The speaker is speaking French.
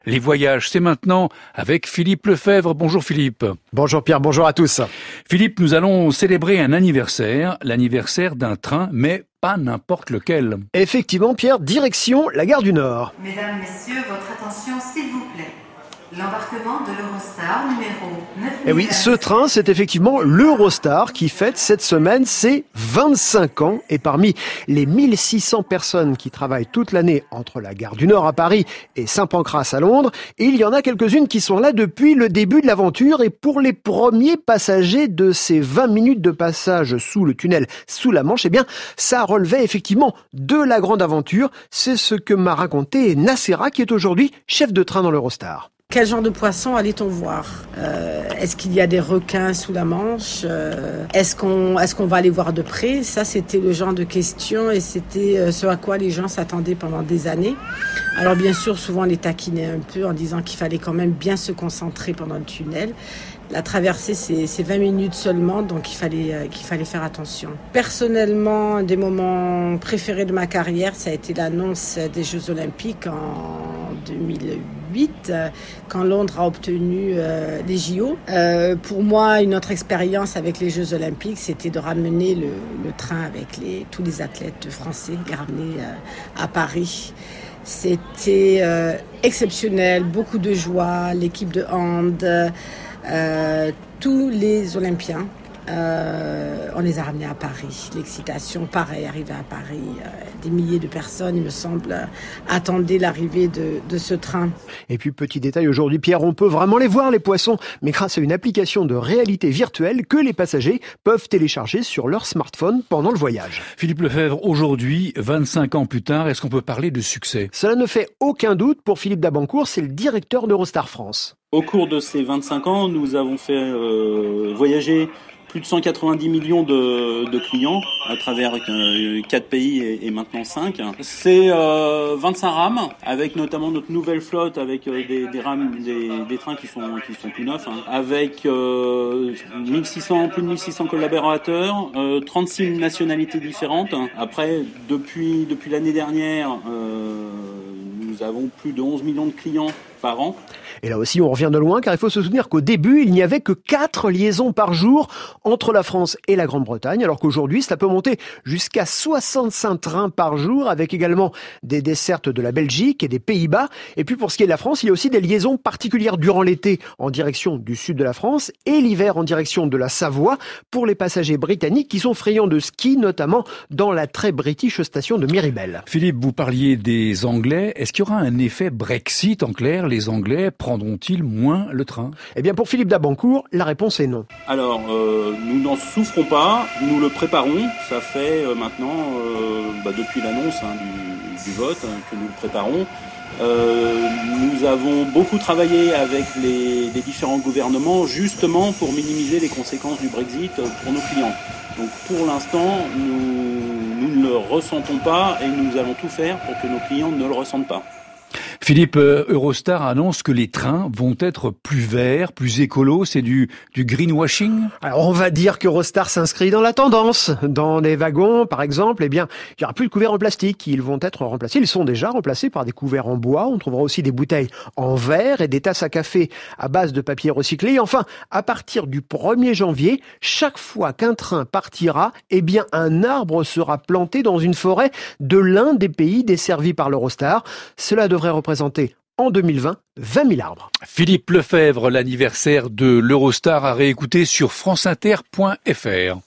Les voyages, c'est maintenant avec Philippe Lefebvre. Bonjour Philippe. Bonjour Pierre, bonjour à tous. Philippe, nous allons célébrer un anniversaire, l'anniversaire d'un train, mais pas n'importe lequel. Effectivement Pierre, direction la gare du Nord. Mesdames, Messieurs, votre attention s'il vous plaît. L'embarquement de l'Eurostar numéro 9. Et oui, ce train, c'est effectivement l'Eurostar qui fête cette semaine ses 25 ans. Et parmi les 1600 personnes qui travaillent toute l'année entre la gare du Nord à Paris et Saint-Pancras à Londres, il y en a quelques-unes qui sont là depuis le début de l'aventure. Et pour les premiers passagers de ces 20 minutes de passage sous le tunnel, sous la Manche, eh bien, ça relevait effectivement de la grande aventure. C'est ce que m'a raconté Nacera, qui est aujourd'hui chef de train dans l'Eurostar. Quel genre de poisson allait-on voir ? Est-ce qu'il y a des requins sous la Manche ? Est-ce qu'on va les voir de près ? Ça, c'était le genre de questions et c'était ce à quoi les gens s'attendaient pendant des années. Alors bien sûr, souvent on les taquinait un peu en disant qu'il fallait quand même bien se concentrer pendant le tunnel. La traversée, c'est 20 minutes seulement, donc il fallait faire attention. Personnellement, un des moments préférés de ma carrière, ça a été l'annonce des Jeux Olympiques en 2008, quand Londres a obtenu les JO. Pour moi, une autre expérience avec les Jeux Olympiques, c'était de ramener le train avec tous les athlètes français, les ramener à Paris. C'était exceptionnel, beaucoup de joie, l'équipe de hand, tous les Olympiens, on les a ramenés à Paris. L'excitation, pareil, arrivée à Paris, des milliers de personnes, il me semble, attendaient l'arrivée de ce train. Et puis, petit détail aujourd'hui, Pierre, on peut vraiment les voir, les poissons, mais grâce à une application de réalité virtuelle que les passagers peuvent télécharger sur leur smartphone pendant le voyage. Philippe Lefebvre, aujourd'hui, 25 ans plus tard, est-ce qu'on peut parler de succès ? Cela ne fait aucun doute pour Philippe Dabancourt, c'est le directeur d'Eurostar France. Au cours de ces 25 ans, nous avons fait voyager plus de 190 millions de clients à travers 4 pays et maintenant 5. C'est 25 rames, avec notamment notre nouvelle flotte, avec des rames, des trains qui sont tout neufs, avec plus de 1600 collaborateurs, 36 nationalités différentes. Après, depuis l'année dernière, nous avons plus de 11 millions de clients par an. Et là aussi, on revient de loin, car il faut se souvenir qu'au début, il n'y avait que 4 liaisons par jour entre la France et la Grande-Bretagne, alors qu'aujourd'hui, cela peut monter jusqu'à 65 trains par jour, avec également des dessertes de la Belgique et des Pays-Bas. Et puis pour ce qui est de la France, il y a aussi des liaisons particulières durant l'été en direction du sud de la France et l'hiver en direction de la Savoie pour les passagers britanniques qui sont friands de ski, notamment dans la très british station de Miribel. Philippe, vous parliez des Anglais. Est-ce qu'il y aura un effet Brexit en clair ? Les Anglais prendront-ils moins le train ? Eh bien, pour Philippe Dabancourt, la réponse est non. Alors, nous n'en souffrons pas, nous le préparons. Ça fait maintenant, depuis l'annonce du vote, que nous le préparons. Nous avons beaucoup travaillé avec les différents gouvernements, justement pour minimiser les conséquences du Brexit pour nos clients. Donc, pour l'instant, nous ne le ressentons pas et nous allons tout faire pour que nos clients ne le ressentent pas. Philippe, Eurostar annonce que les trains vont être plus verts, plus écolos. C'est du greenwashing ? Alors, on va dire qu'Eurostar s'inscrit dans la tendance. Dans les wagons, par exemple, eh bien, il n'y aura plus de couverts en plastique. Ils vont être remplacés. Ils sont déjà remplacés par des couverts en bois. On trouvera aussi des bouteilles en verre et des tasses à café à base de papier recyclé. Et enfin, à partir du 1er janvier, chaque fois qu'un train partira, eh bien, un arbre sera planté dans une forêt de l'un des pays desservis par l'Eurostar. Cela devrait représenter en 2020 20 000 arbres. Philippe Lefebvre, l'anniversaire de l'Eurostar à réécouter sur franceinter.fr.